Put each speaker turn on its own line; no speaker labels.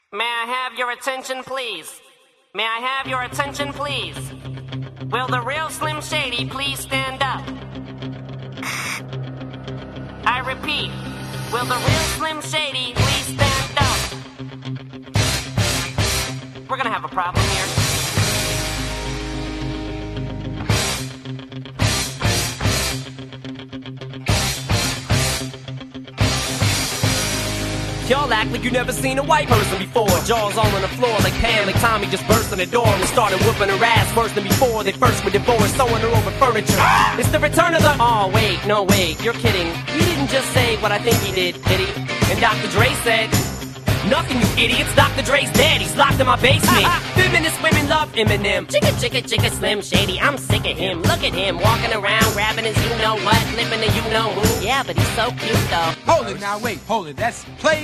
May I have your attention, please? May I have your attention, please? Will the real Slim Shady please stand up? I repeat, will the real Slim Shady please stand up? We're gonna have a problem here.
Y'all act like you never seen a white person before. Jaws all on the floor like Pam, like Tommy just burst in the door and started whooping her ass worse than before. They first were divorced, throwing her over furniture. It's the return of the... Oh, wait, no, wait, you're kidding. He didn't just say what I think he did he? And Dr. Dre said... Nothing, you idiots. Dr. Dre's dead. He's locked in my basement. Feminist women love Eminem.
Chicka, chicka, chicka, Slim Shady. I'm sick of him. Look at him walking around, grabbing his you-know-what, flipping the you-know-who. Yeah, but he's so cute, though.
Hold it now, wait, hold it. That's play.